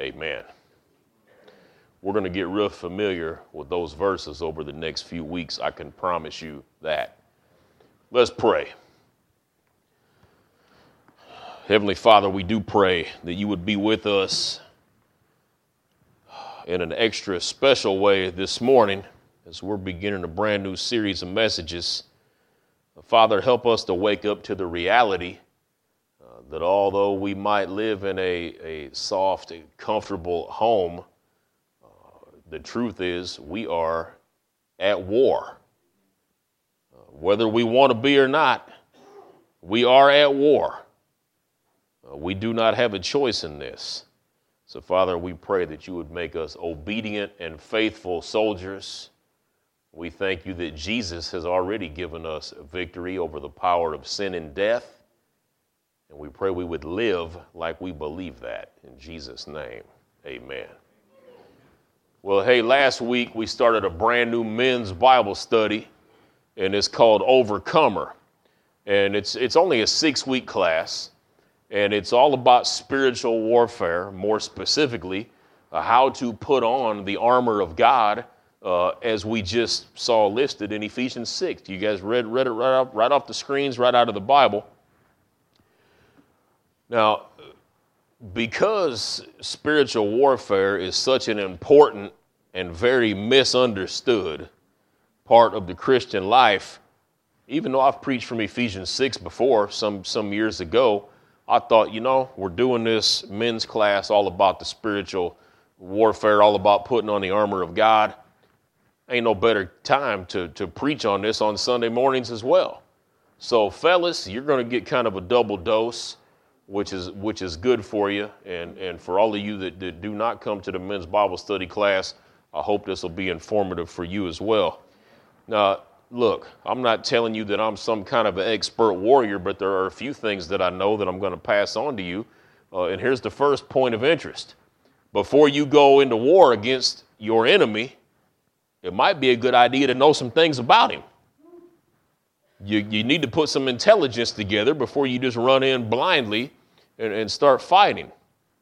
Amen. We're going to get real familiar with those verses over the next few weeks. I can promise you that. Let's pray. Heavenly Father, we do pray that you would be with us in an extra special way this morning as we're beginning a brand new series of messages. Father, help us to wake up to the reality that although we might live in a soft, comfortable home, the truth is we are at war. Whether we want to be or not, we are at war. We do not have a choice in this. So, Father, we pray that you would make us obedient and faithful soldiers. We thank you that Jesus has already given us a victory over the power of sin and death. And we pray we would live like we believe that. In Jesus' name, amen. Well, hey, last week we started a brand new men's Bible study, and it's called Overcomer. And it's only a 6-week class. And it's all about spiritual warfare, more specifically, how to put on the armor of God, as we just saw listed in Ephesians 6. You guys read it right off the screens, right out of the Bible. Now, because spiritual warfare is such an important and very misunderstood part of the Christian life, even though I've preached from Ephesians 6 before, some years ago, I thought, we're doing this men's class all about the spiritual warfare, all about putting on the armor of God. Ain't no better time to preach on this on Sunday mornings as well. So, fellas, you're going to get kind of a double dose, which is good for you. And for all of you that do not come to the men's Bible study class, I hope this will be informative for you as well. Now, look, I'm not telling you that I'm some kind of an expert warrior, but there are a few things that I know that I'm going to pass on to you. And here's the first point of interest. Before you go into war against your enemy, it might be a good idea to know some things about him. You need to put some intelligence together before you just run in blindly and start fighting.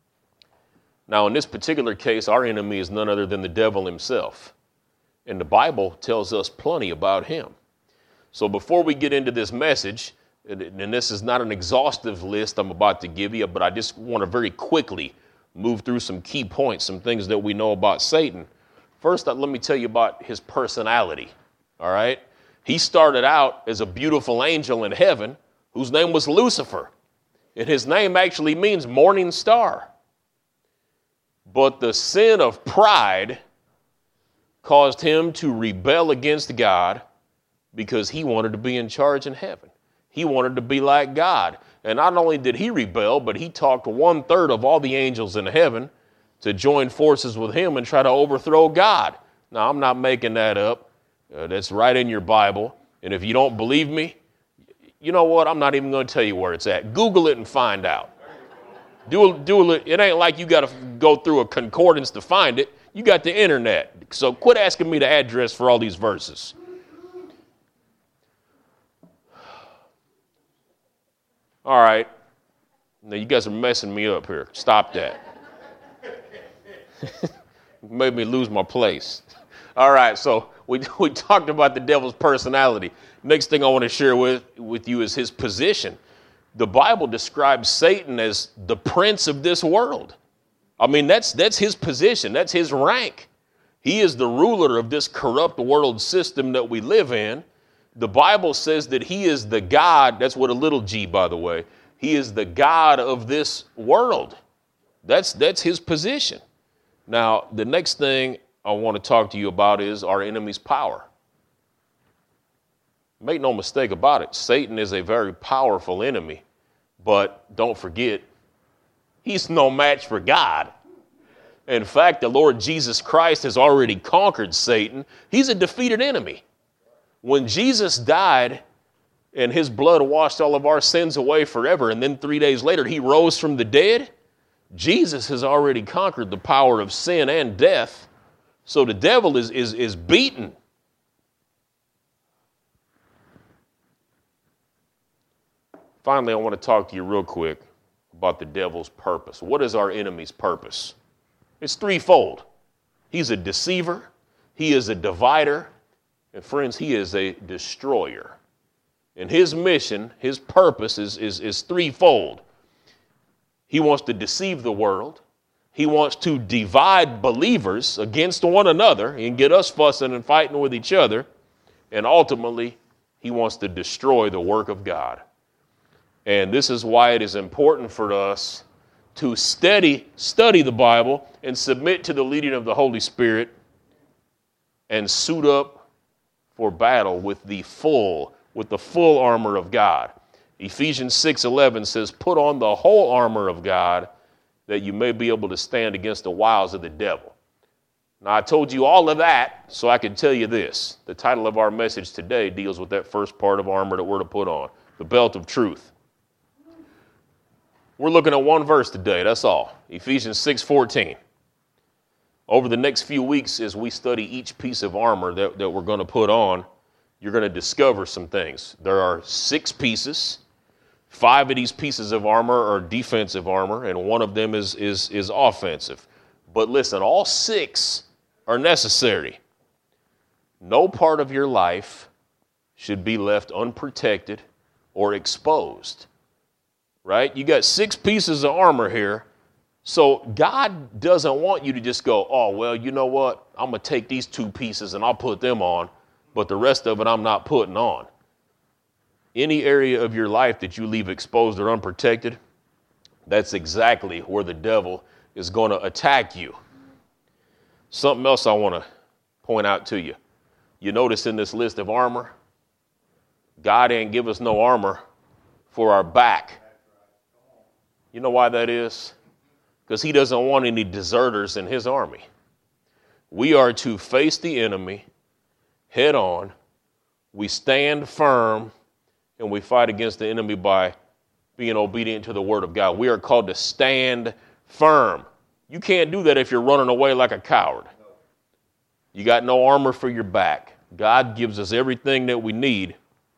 Now, in this particular case, our enemy is none other than the devil himself. And the Bible tells us plenty about him. So before we get into this message, and this is not an exhaustive list I'm about to give you, but I just want to very quickly move through some key points, some things that we know about Satan. First, let me tell you about his personality, all right? He started out as a beautiful angel in heaven whose name was Lucifer. And his name actually means morning star. But the sin of pride caused him to rebel against God because he wanted to be in charge in heaven. He wanted to be like God. And not only did he rebel, but he talked 1/3 of all the angels in heaven to join forces with him and try to overthrow God. Now, I'm not making that up. That's right in your Bible. And if you don't believe me, you know what? I'm not even going to tell you where it's at. Google it and find out. It ain't like you got to go through a concordance to find it. You got the internet. So quit asking me the address for all these verses. All right. Now you guys are messing me up here. Stop that. Made me lose my place. All right, so we talked about the devil's personality. Next thing I want to share with you is his position. The Bible describes Satan as the prince of this world. I mean, that's his position. That's his rank. He is the ruler of this corrupt world system that we live in. The Bible says that he is the God. That's with a little g, by the way. He is the God of this world. That's his position. Now, the next thing I want to talk to you about is our enemy's power. Make no mistake about it. Satan is a very powerful enemy, but don't forget, he's no match for God. In fact, the Lord Jesus Christ has already conquered Satan. He's a defeated enemy. When Jesus died and his blood washed all of our sins away forever, and then 3 days later he rose from the dead, Jesus has already conquered the power of sin and death. So the devil is beaten. Finally, I want to talk to you real quick about the devil's purpose. What is our enemy's purpose? It's threefold. He's a deceiver, he is a divider, and friends, he is a destroyer. And his mission, his purpose is threefold. He wants to deceive the world. He wants to divide believers against one another and get us fussing and fighting with each other. And ultimately, he wants to destroy the work of God. And this is why it is important for us to study the Bible and submit to the leading of the Holy Spirit and suit up for battle with the full armor of God. Ephesians 6:11 says, put on the whole armor of God that you may be able to stand against the wiles of the devil. Now, I told you all of that so I could tell you this. The title of our message today deals with that first part of armor that we're to put on, the belt of truth. We're looking at one verse today, that's all. Ephesians 6:14. Over the next few weeks, as we study each piece of armor that we're going to put on, you're going to discover some things. There are 6 pieces. 5 of these pieces of armor are defensive armor, and one of them is offensive. But listen, all 6 are necessary. No part of your life should be left unprotected or exposed. Right? You got 6 pieces of armor here. So God doesn't want you to just go, oh, well, you know what? I'm going to take these 2 pieces and I'll put them on, but the rest of it I'm not putting on. Any area of your life that you leave exposed or unprotected, that's exactly where the devil is going to attack you. Something else I want to point out to you. You notice in this list of armor, God ain't give us no armor for our back. You know why that is? Because he doesn't want any deserters in his army. We are to face the enemy head on. We stand firm and we fight against the enemy by being obedient to the word of God. We are called to stand firm. You can't do that if you're running away like a coward. You got no armor for your back. God gives us everything that we need.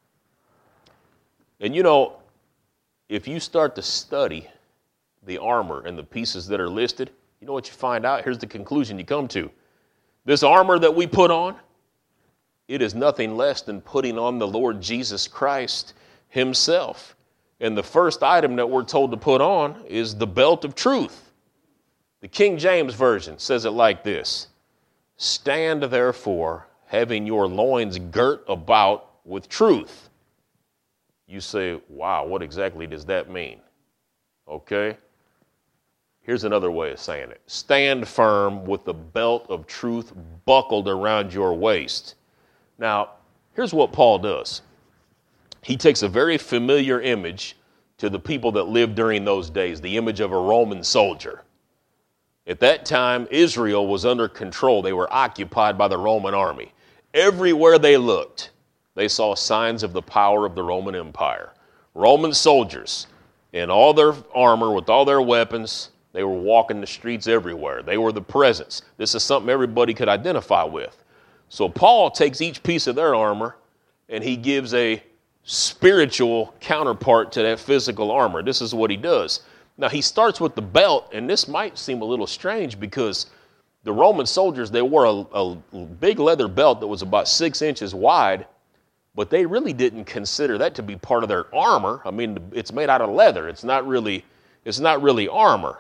And you know, if you start to study the armor and the pieces that are listed, you know what you find out? Here's the conclusion you come to. This armor that we put on, it is nothing less than putting on the Lord Jesus Christ himself. And the first item that we're told to put on is the belt of truth. The King James Version says it like this: stand therefore, having your loins girt about with truth. You say, wow, what exactly does that mean? Okay. Here's another way of saying it. Stand firm with the belt of truth buckled around your waist. Now, here's what Paul does. He takes a very familiar image to the people that lived during those days, the image of a Roman soldier. At that time, Israel was under control. They were occupied by the Roman army. Everywhere they looked, they saw signs of the power of the Roman Empire. Roman soldiers in all their armor, with all their weapons, they were walking the streets everywhere. They were the presence. This is something everybody could identify with. So Paul takes each piece of their armor and he gives a spiritual counterpart to that physical armor. This is what he does. Now, he starts with the belt, and this might seem a little strange because the Roman soldiers, they wore a big leather belt that was about 6 inches wide, but they really didn't consider that to be part of their armor. I mean, it's made out of leather. It's not really armor.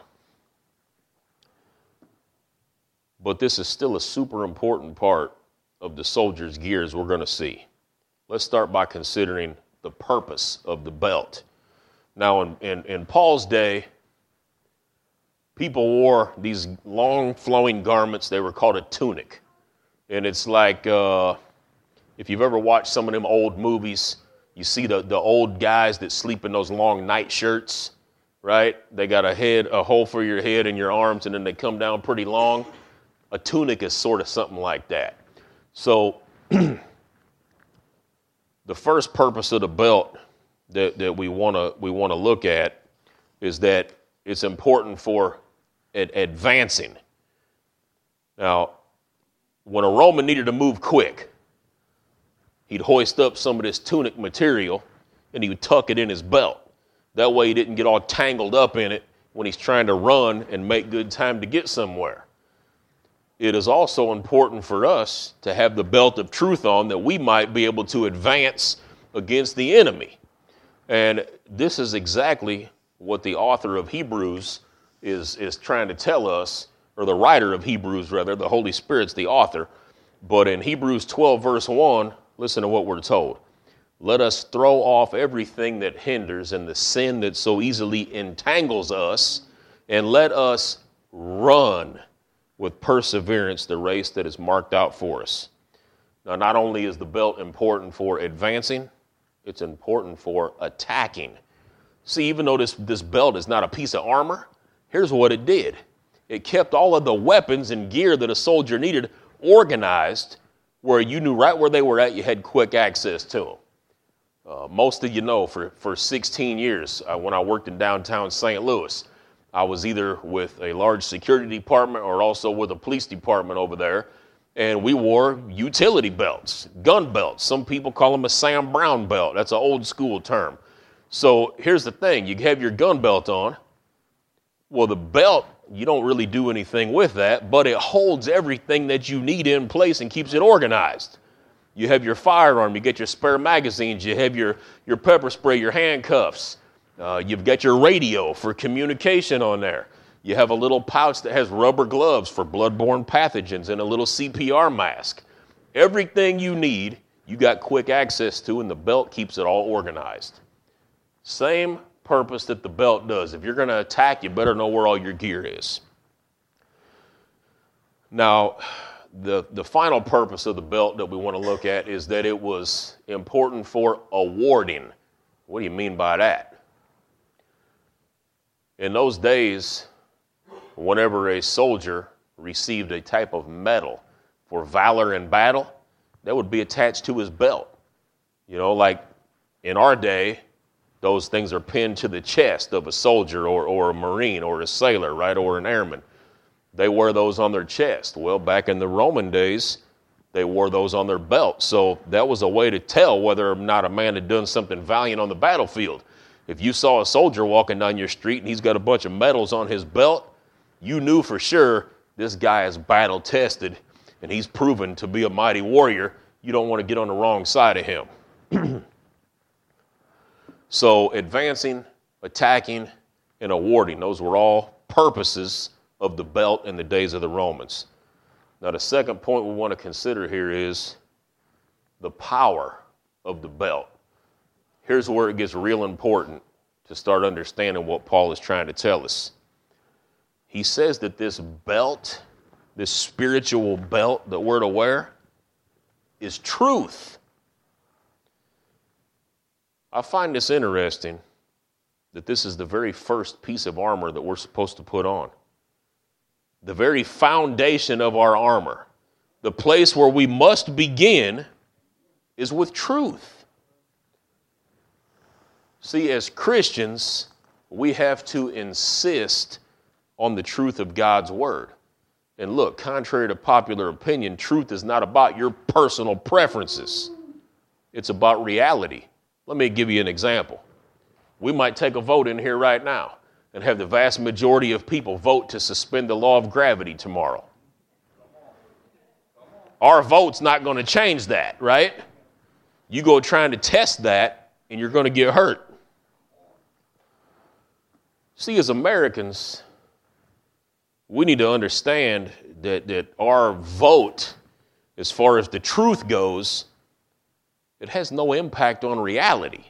But this is still a super important part of the soldier's gear, as we're going to see. Let's start by considering the purpose of the belt. Now, in Paul's day, people wore these long flowing garments. They were called a tunic. And it's like, if you've ever watched some of them old movies, you see the old guys that sleep in those long night shirts, right? They got a hole for your head and your arms, and then they come down pretty long. A tunic is sort of something like that. So the first purpose of the belt that we want to look at is that it's important for advancing. Now, when a Roman needed to move quick, he'd hoist up some of this tunic material and he would tuck it in his belt. That way he didn't get all tangled up in it when he's trying to run and make good time to get somewhere. it is also important for us to have the belt of truth on, that we might be able to advance against the enemy. And this is exactly what the author of Hebrews is trying to tell us, or the writer of Hebrews, rather. The Holy Spirit's the author. But in Hebrews 12, verse 1, listen to what we're told. Let us throw off everything that hinders and the sin that so easily entangles us, and let us run with perseverance the race that is marked out for us. Now, not only is the belt important for advancing, it's important for attacking. See, even though this belt is not a piece of armor, here's what it did. It kept all of the weapons and gear that a soldier needed organized, where you knew right where they were at. You had quick access to them. Most of you know, for 16 years, when I worked in downtown St. Louis, I was either with a large security department or also with a police department over there, and we wore utility belts, gun belts. Some people call them a Sam Brown belt. That's an old school term. So here's the thing. You have your gun belt on. Well, the belt, you don't really do anything with that, but it holds everything that you need in place and keeps it organized. You have your firearm, you get your spare magazines, you have your pepper spray, your handcuffs. You've got your radio for communication on there. You have a little pouch that has rubber gloves for bloodborne pathogens and a little CPR mask. Everything you need, you got quick access to, and the belt keeps it all organized. Same purpose that the belt does. If you're going to attack, you better know where all your gear is. Now, the final purpose of the belt that we want to look at is that it was important for awarding. What do you mean by that? In those days, whenever a soldier received a type of medal for valor in battle, that would be attached to his belt. You know, like in our day, those things are pinned to the chest of a soldier or a Marine or a sailor, right, or an airman. They wear those on their chest. Well, back in the Roman days, they wore those on their belt. So that was a way to tell whether or not a man had done something valiant on the battlefield. If you saw a soldier walking down your street and he's got a bunch of medals on his belt, you knew for sure this guy is battle tested and he's proven to be a mighty warrior. You don't want to get on the wrong side of him. So advancing, attacking, and awarding, those were all purposes of the belt in the days of the Romans. Now, the second point we want to consider here is the power of the belt. Here's where it gets real important to start understanding what Paul is trying to tell us. He says that this belt, this spiritual belt that we're to wear, is truth. I find this interesting that this is the very first piece of armor that we're supposed to put on. The very foundation of our armor. The place where we must begin is with truth. See, as Christians, we have to insist on the truth of God's word. And look, contrary to popular opinion, truth is not about your personal preferences. It's about reality. Let me give you an example. We might take a vote in here right now and have the vast majority of people vote to suspend the law of gravity tomorrow. Our vote's not going to change that, right? You go trying to test that, and you're going to get hurt. See, as Americans, we need to understand that our vote, as far as the truth goes, it has no impact on reality.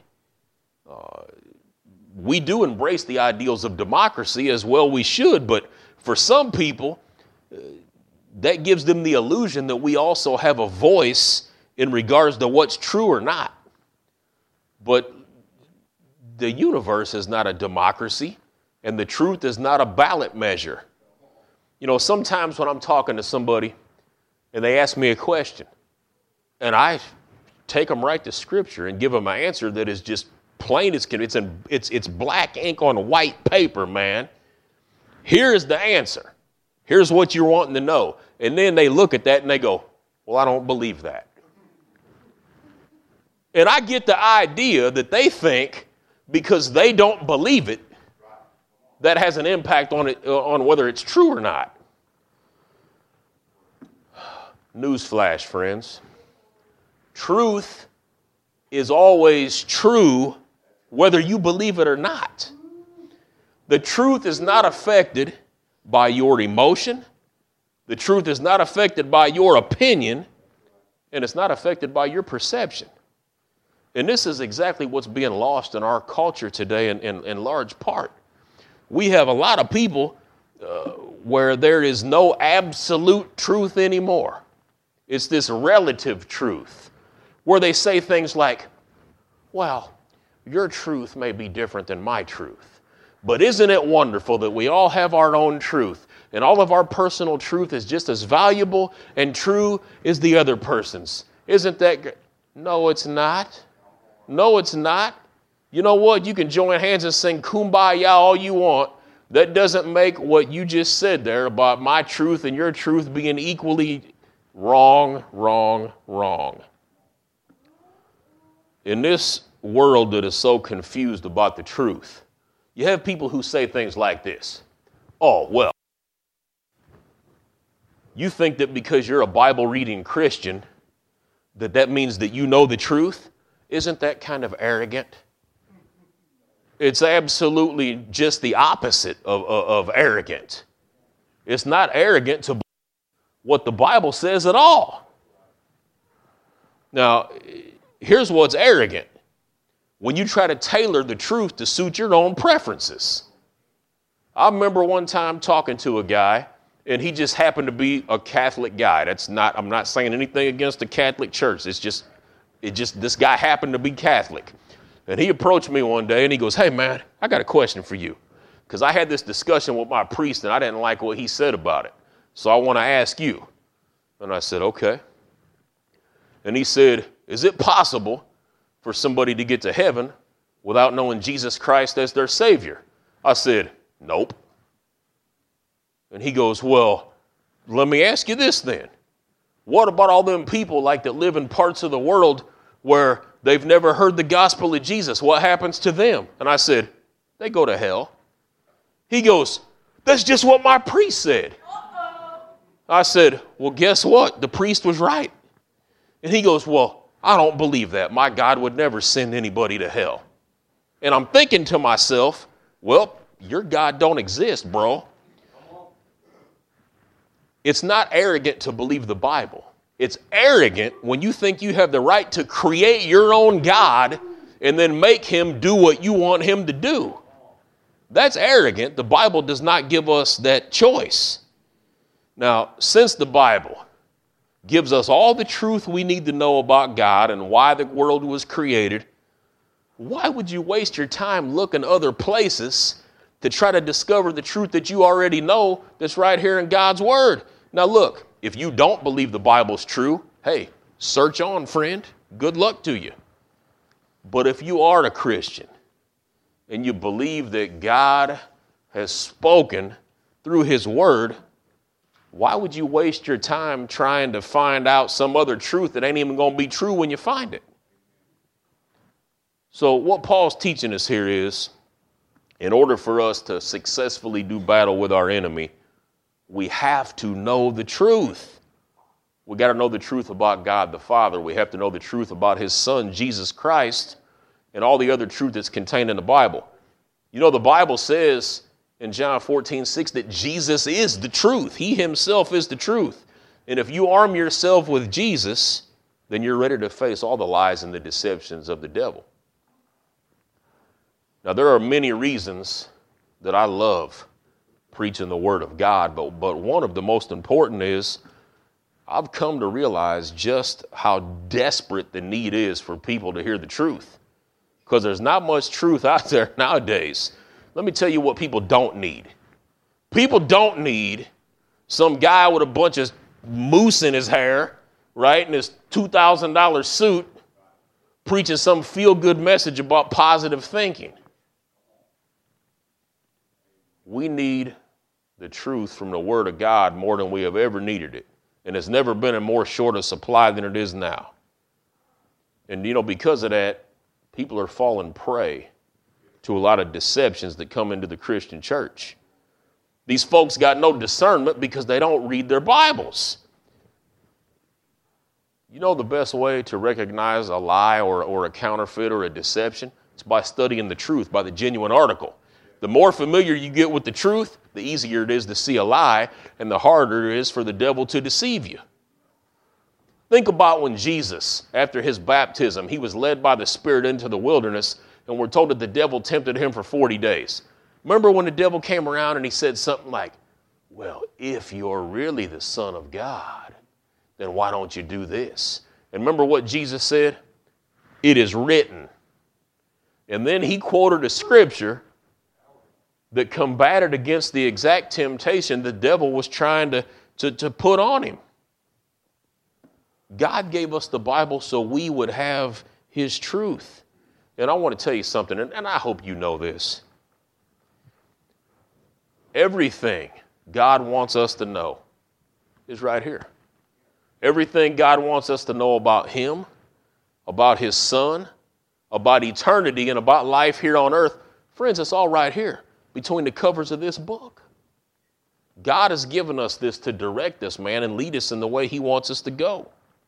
We do embrace the ideals of democracy, as well we should, but for some people, that gives them the illusion that we also have a voice in regards to what's true or not. But the universe is not a democracy, and the truth is not a ballot measure. You know, sometimes when I'm talking to somebody and they ask me a question, and I take them right to Scripture and give them an answer that is just plain as can. It's black ink on white paper, man. Here is the answer. Here's what you're wanting to know. And then they look at that and they go, well, I don't believe that. And I get the idea that they think because they don't believe it, that has an impact on it, on whether it's true or not. Newsflash, friends. Truth is always true whether you believe it or not. The truth is not affected by your emotion. The truth is not affected by your opinion. And it's not affected by your perception. And this is exactly what's being lost in our culture today in large part. We have a lot of people where there is no absolute truth anymore. It's this relative truth where they say things like, well, your truth may be different than my truth, but isn't it wonderful that we all have our own truth and all of our personal truth is just as valuable and true as the other person's? Isn't that great? No, it's not. No, it's not. You know what? You can join hands and sing Kumbaya all you want. That doesn't make what you just said there about my truth and your truth being equally wrong, wrong, wrong. In this world that is so confused about the truth, you have people who say things like this. Oh, well, you think that because you're a Bible-reading Christian, that means that you know the truth? Isn't that kind of arrogant? It's absolutely just the opposite of arrogant. It's not arrogant to believe what the Bible says at all. Now, here's what's arrogant. When you try to tailor the truth to suit your own preferences. I remember one time talking to a guy, and he just happened to be a Catholic guy. I'm not saying anything against the Catholic Church. It's just this guy happened to be Catholic. And he approached me one day and he goes, hey man, I got a question for you. Because I had this discussion with my priest and I didn't like what he said about it. So I want to ask you. And I said, okay. And he said, is it possible for somebody to get to heaven without knowing Jesus Christ as their Savior? I said, nope. And he goes, well, let me ask you this then. What about all them people like that live in parts of the world where they've never heard the gospel of Jesus? What happens to them? And I said, they go to hell. He goes, that's just what my priest said. I said, well, guess what? The priest was right. And he goes, well, I don't believe that. My God would never send anybody to hell. And I'm thinking to myself, well, your God don't exist, bro. It's not arrogant to believe the Bible. It's arrogant when you think you have the right to create your own God and then make him do what you want him to do. That's arrogant. The Bible does not give us that choice. Now, since the Bible gives us all the truth we need to know about God and why the world was created, why would you waste your time looking other places to try to discover the truth that you already know that's right here in God's Word? Now look, if you don't believe the Bible's true, hey, search on, friend. Good luck to you. But if you are a Christian and you believe that God has spoken through his word, why would you waste your time trying to find out some other truth that ain't even going to be true when you find it? So what Paul's teaching us here is, in order for us to successfully do battle with our enemy, we have to know the truth. We got to know the truth about God the Father. We have to know the truth about his Son, Jesus Christ, and all the other truth that's contained in the Bible. You know, the Bible says in John 14:6 that Jesus is the truth. He himself is the truth. And if you arm yourself with Jesus, then you're ready to face all the lies and the deceptions of the devil. Now, there are many reasons that I love preaching the Word of God, but one of the most important is I've come to realize just how desperate the need is for people to hear the truth, because there's not much truth out there nowadays. Let me tell you what people don't need. People don't need some guy with a bunch of mousse in his hair, right, in his $2,000 suit, preaching some feel-good message about positive thinking. We need the truth from the Word of God more than we have ever needed it. And it's never been in more short of supply than it is now. And, you know, because of that, people are falling prey to a lot of deceptions that come into the Christian church. These folks got no discernment because they don't read their Bibles. You know the best way to recognize a lie or a counterfeit or a deception? It's by studying the truth, by the genuine article. The more familiar you get with the truth, the easier it is to see a lie, and the harder it is for the devil to deceive you. Think about when Jesus, after his baptism, he was led by the Spirit into the wilderness, and we're told that the devil tempted him for 40 days. Remember when the devil came around and he said something like, well, if you're really the Son of God, then why don't you do this? And remember what Jesus said? It is written. And then he quoted a scripture that combated against the exact temptation the devil was trying to put on him. God gave us the Bible so we would have his truth. And I want to tell you something, and I hope you know this. Everything God wants us to know is right here. Everything God wants us to know about him, about his son, about eternity, and about life here on earth, friends, it's all right here between the covers of this book. God has given us this to direct us, man, and lead us in the way he wants us to go.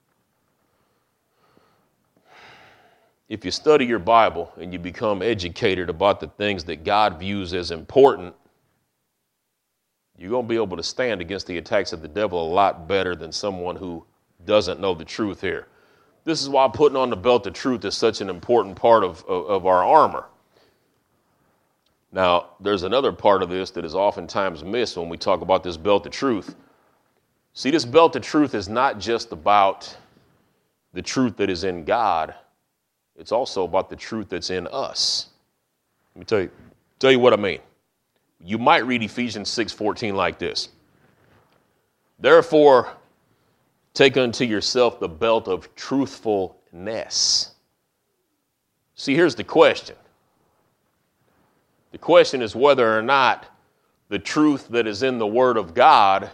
If you study your Bible and you become educated about the things that God views as important, you're going to be able to stand against the attacks of the devil a lot better than someone who doesn't know the truth here. This is why putting on the belt of truth is such an important part of our armor. Now, there's another part of this that is oftentimes missed when we talk about this belt of truth. See, this belt of truth is not just about the truth that is in God. It's also about the truth that's in us. Let me tell you what I mean. You might read Ephesians 6:14 like this. Therefore, take unto yourself the belt of truthfulness. See, here's the question. The question is whether or not the truth that is in the Word of God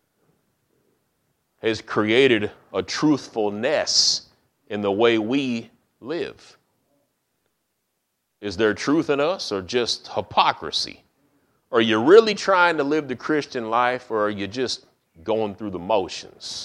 has created a truthfulness in the way we live. Is there truth in us or just hypocrisy? Are you really trying to live the Christian life, or are you just going through the motions?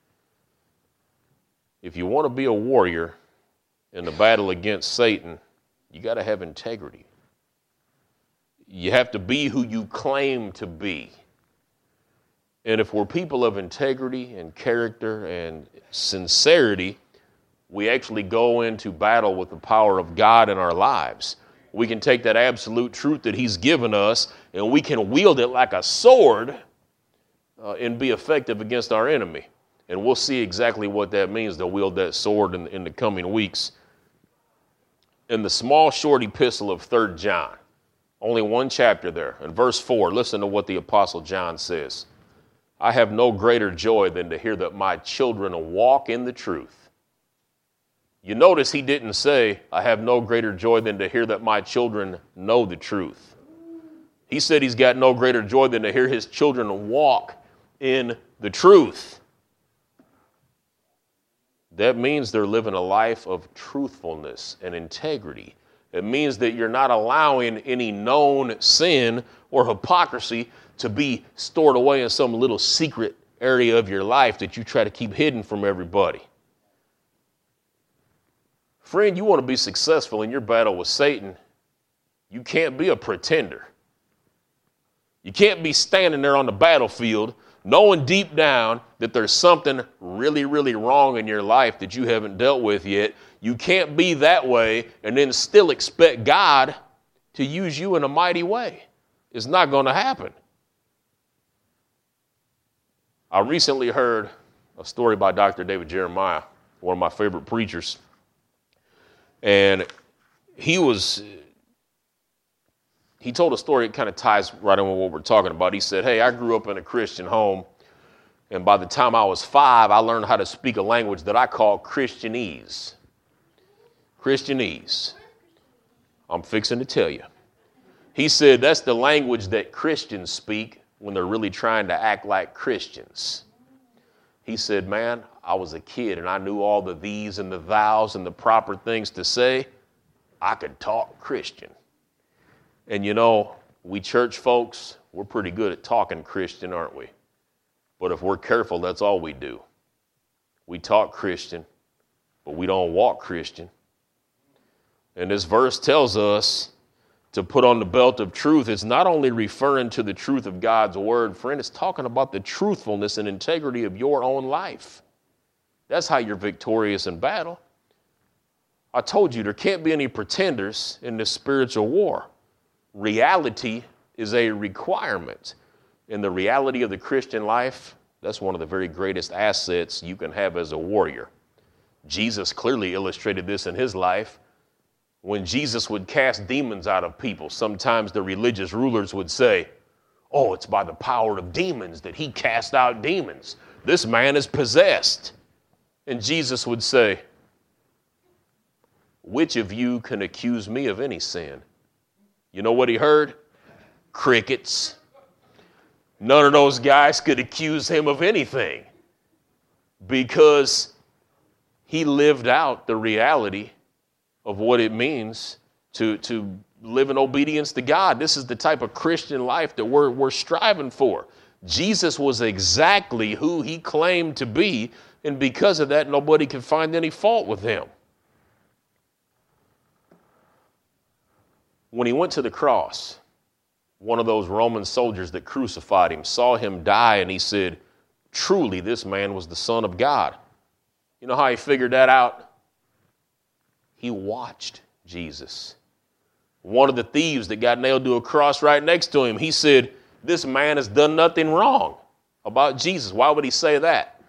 If you want to be a warrior in the battle against Satan, you got to have integrity. You have to be who you claim to be. And if we're people of integrity and character and sincerity, we actually go into battle with the power of God in our lives. We can take that absolute truth that he's given us and we can wield it like a sword and be effective against our enemy. And we'll see exactly what that means to wield that sword in the coming weeks. In the small, short epistle of 3 John, only one chapter there, in verse 4, listen to what the Apostle John says. I have no greater joy than to hear that my children walk in the truth. You notice he didn't say, I have no greater joy than to hear that my children know the truth. He said he's got no greater joy than to hear his children walk in the truth. That means they're living a life of truthfulness and integrity. It means that you're not allowing any known sin or hypocrisy to be stored away in some little secret area of your life that you try to keep hidden from everybody. Friend, you want to be successful in your battle with Satan, you can't be a pretender. You can't be standing there on the battlefield knowing deep down that there's something really, really wrong in your life that you haven't dealt with yet. You can't be that way and then still expect God to use you in a mighty way. It's not going to happen. I recently heard a story by Dr. David Jeremiah, one of my favorite preachers. And he told a story that kind of ties right in with what we're talking about. He said, hey, I grew up in a Christian home, and by the time I was 5, I learned how to speak a language that I call Christianese. Christianese. I'm fixing to tell you. He said that's the language that Christians speak when they're really trying to act like Christians. He said, man, I was a kid and I knew all the these and the thous and the proper things to say. I could talk Christian. And you know, we church folks, we're pretty good at talking Christian, aren't we? But if we're careful, that's all we do. We talk Christian, but we don't walk Christian. And this verse tells us to put on the belt of truth. It's not only referring to the truth of God's word, friend, it's talking about the truthfulness and integrity of your own life. That's how you're victorious in battle. I told you there can't be any pretenders in this spiritual war. Reality is a requirement. In the reality of the Christian life, that's one of the very greatest assets you can have as a warrior. Jesus clearly illustrated this in his life. When Jesus would cast demons out of people, sometimes the religious rulers would say, oh, it's by the power of demons that he cast out demons. This man is possessed. And Jesus would say, which of you can accuse me of any sin? You know what he heard? Crickets. None of those guys could accuse him of anything because he lived out the reality of what it means to live in obedience to God. This is the type of Christian life that we're striving for. Jesus was exactly who he claimed to be, and because of that, nobody could find any fault with him. When he went to the cross, one of those Roman soldiers that crucified him saw him die, and he said, truly, this man was the Son of God. You know how he figured that out? He watched Jesus. One of the thieves that got nailed to a cross right next to him, he said, this man has done nothing wrong about Jesus. Why would he say that?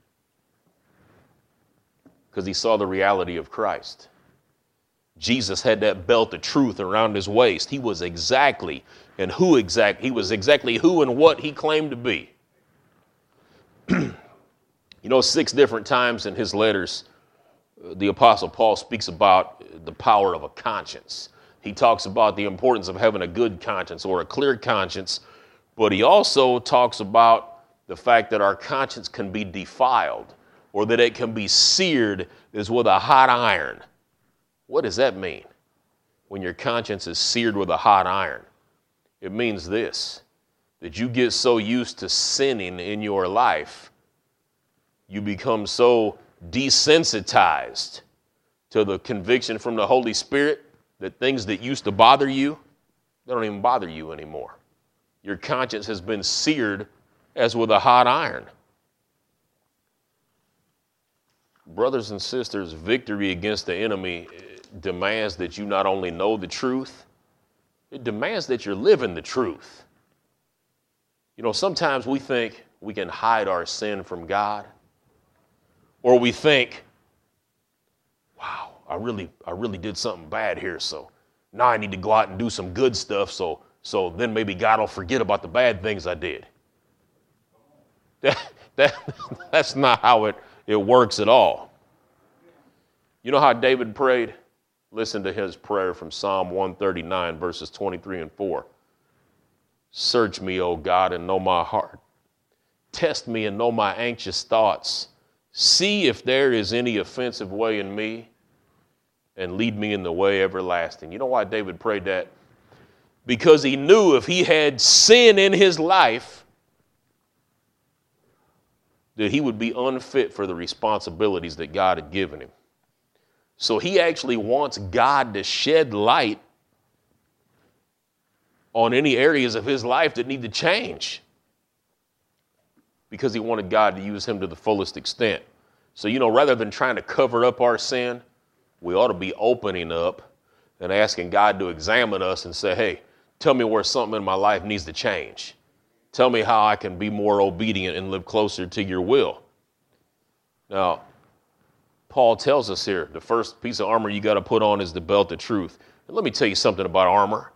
Because he saw the reality of Christ. Jesus had that belt of truth around his waist. He was exactly and who exactly who and what he claimed to be. You know, 6 different times in his letters, the Apostle Paul speaks about the power of a conscience. He talks about the importance of having a good conscience or a clear conscience, but he also talks about the fact that our conscience can be defiled or that it can be seared as with a hot iron. What does that mean when your conscience is seared with a hot iron? It means this, that you get so used to sinning in your life, you become so desensitized to the conviction from the Holy Spirit that things that used to bother you, they don't even bother you anymore. Your conscience has been seared as with a hot iron. Brothers and sisters, victory against the enemy demands that you not only know the truth, it demands that you're living the truth. You know, sometimes we think we can hide our sin from God. Or we think, wow, I really did something bad here, so now I need to go out and do some good stuff so then maybe God will forget about the bad things I did. That's not how it works at all. You know how David prayed? Listen to his prayer from Psalm 139, verses 23 and 4. Search me, O God, and know my heart. Test me and know my anxious thoughts. See if there is any offensive way in me, and lead me in the way everlasting. You know why David prayed that? Because he knew if he had sin in his life, that he would be unfit for the responsibilities that God had given him. So he actually wants God to shed light on any areas of his life that need to change, because he wanted God to use him to the fullest extent. So, you know, rather than trying to cover up our sin, we ought to be opening up and asking God to examine us and say, hey, tell me where something in my life needs to change. Tell me how I can be more obedient and live closer to your will. Now, Paul tells us here, the first piece of armor you got to put on is the belt of truth. And let me tell you something about armor.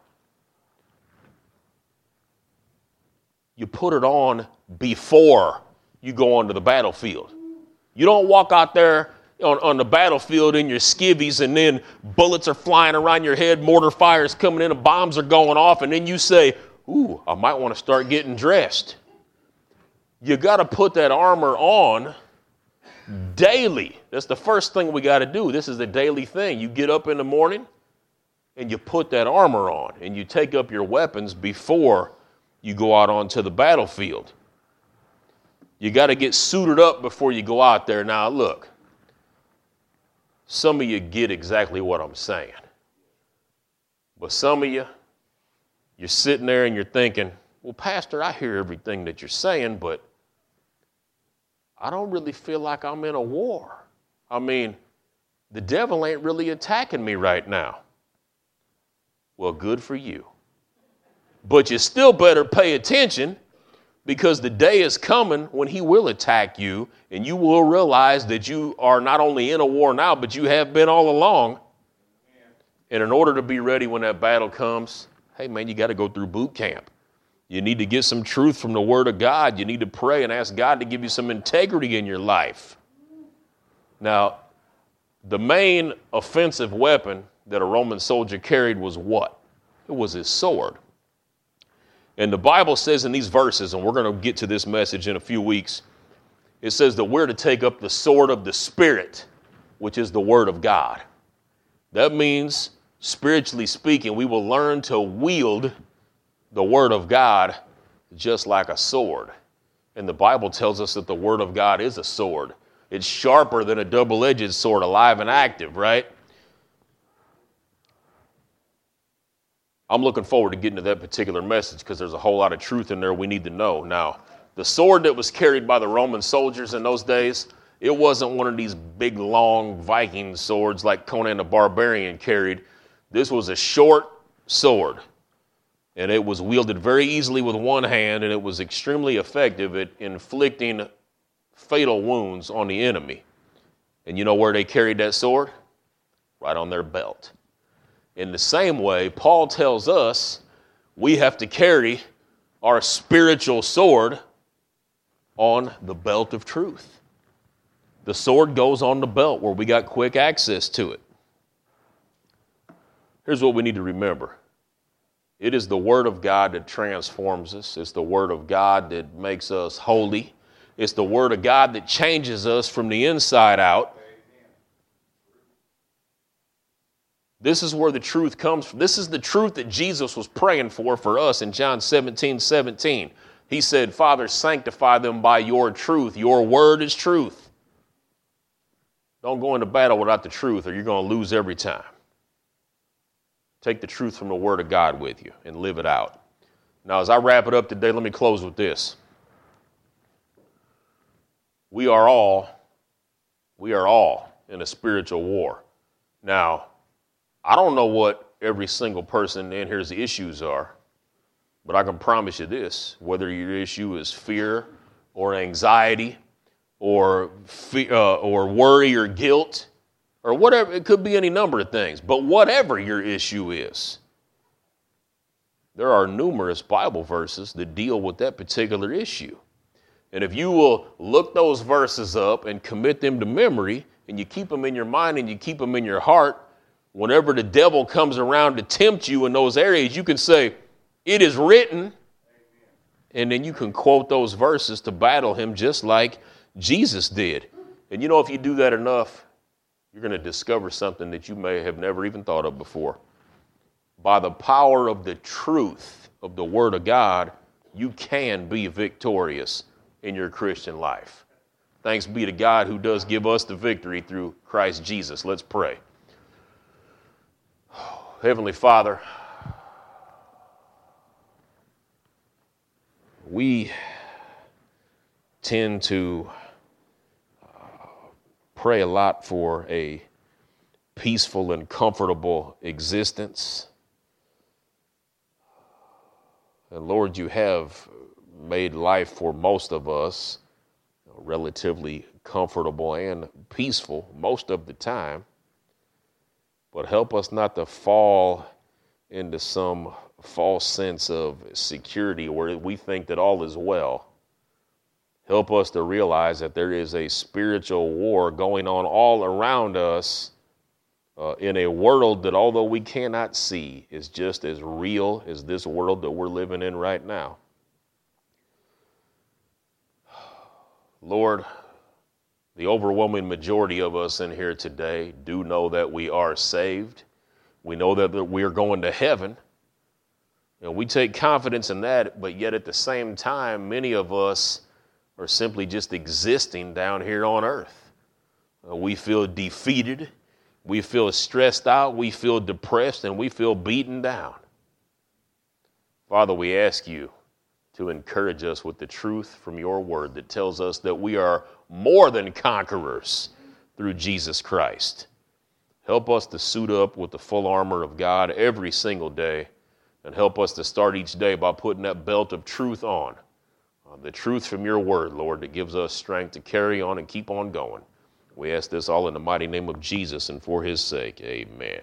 You put it on before you go onto the battlefield. You don't walk out there on the battlefield in your skivvies and then bullets are flying around your head, mortar fires coming in, and bombs are going off, and then you say, ooh, I might want to start getting dressed. You got to put that armor on daily. That's the first thing we got to do. This is a daily thing. You get up in the morning and you put that armor on and you take up your weapons before you go out onto the battlefield. You got to get suited up before you go out there. Now, look, some of you get exactly what I'm saying. But some of you, you're sitting there and you're thinking, well, Pastor, I hear everything that you're saying, but I don't really feel like I'm in a war. I mean, the devil ain't really attacking me right now. Well, good for you. But you still better pay attention, because the day is coming when he will attack you, and you will realize that you are not only in a war now, but you have been all along. And in order to be ready when that battle comes, hey, man, you got to go through boot camp. You need to get some truth from the Word of God. You need to pray and ask God to give you some integrity in your life. Now, the main offensive weapon that a Roman soldier carried was what? It was his sword. And the Bible says in these verses, and we're going to get to this message in a few weeks, it says that we're to take up the sword of the Spirit, which is the Word of God. That means, spiritually speaking, we will learn to wield the Word of God just like a sword. And the Bible tells us that the Word of God is a sword. It's sharper than a double-edged sword, alive and active, right? I'm looking forward to getting to that particular message, because there's a whole lot of truth in there we need to know. Now, the sword that was carried by the Roman soldiers in those days, it wasn't one of these big, long Viking swords like Conan the Barbarian carried. This was a short sword, and it was wielded very easily with one hand, and it was extremely effective at inflicting fatal wounds on the enemy. And you know where they carried that sword? Right on their belt. In the same way, Paul tells us we have to carry our spiritual sword on the belt of truth. The sword goes on the belt where we got quick access to it. Here's what we need to remember. It is the Word of God that transforms us. It's the Word of God that makes us holy. It's the Word of God that changes us from the inside out. This is where the truth comes from. This is the truth that Jesus was praying for us in John 17:17. He said, Father, sanctify them by your truth. Your word is truth. Don't go into battle without the truth, or you're going to lose every time. Take the truth from the Word of God with you and live it out. Now, as I wrap it up today, let me close with this. We are all in a spiritual war. Now, I don't know what every single person in here's issues are, but I can promise you this: whether your issue is fear or anxiety or worry or guilt or whatever, it could be any number of things, but whatever your issue is, there are numerous Bible verses that deal with that particular issue. And if you will look those verses up and commit them to memory, and you keep them in your mind and you keep them in your heart, whenever the devil comes around to tempt you in those areas, you can say, it is written. And then you can quote those verses to battle him just like Jesus did. And you know, if you do that enough, you're going to discover something that you may have never even thought of before. By the power of the truth of the Word of God, you can be victorious in your Christian life. Thanks be to God who does give us the victory through Christ Jesus. Let's pray. Heavenly Father, we tend to pray a lot for a peaceful and comfortable existence. And Lord, you have made life for most of us relatively comfortable and peaceful most of the time. But help us not to fall into some false sense of security where we think that all is well. Help us to realize that there is a spiritual war going on all around us in a world that, although we cannot see, is just as real as this world that we're living in right now. Lord, the overwhelming majority of us in here today do know that we are saved. We know that we are going to heaven. And we take confidence in that, but yet at the same time, many of us or simply just existing down here on earth. We feel defeated. We feel stressed out. We feel depressed, and we feel beaten down. Father, we ask you to encourage us with the truth from your word that tells us that we are more than conquerors through Jesus Christ. Help us to suit up with the full armor of God every single day, and help us to start each day by putting that belt of truth on. The truth from your word, Lord, that gives us strength to carry on and keep on going. We ask this all in the mighty name of Jesus and for his sake. Amen.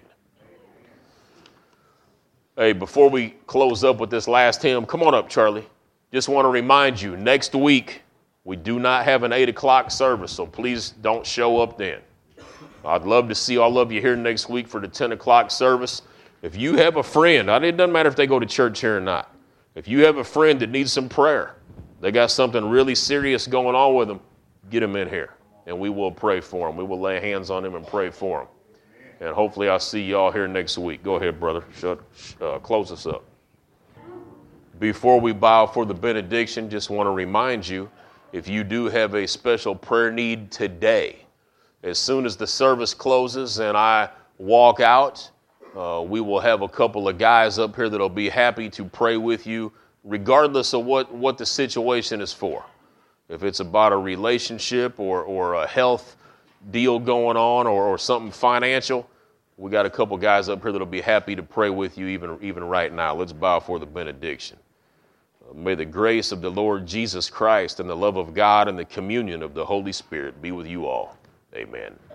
Hey, before we close up with this last hymn, come on up, Charlie. Just want to remind you, next week, we do not have an 8 o'clock service, so please don't show up then. I'd love to see all of you here next week for the 10 o'clock service. If you have a friend, it doesn't matter if they go to church here or not. If you have a friend that needs some prayer, they got something really serious going on with them, get them in here, and we will pray for them. We will lay hands on them and pray for them. And hopefully I'll see y'all here next week. Go ahead, brother. Close us up. Before we bow for the benediction, just want to remind you, if you do have a special prayer need today, as soon as the service closes and I walk out, we will have a couple of guys up here that'll be happy to pray with you, regardless of what the situation is for. If it's about a relationship or a health deal going on or something financial, we got a couple guys up here that'll be happy to pray with you even right now. Let's bow for the benediction. May the grace of the Lord Jesus Christ and the love of God and the communion of the Holy Spirit be with you all. Amen.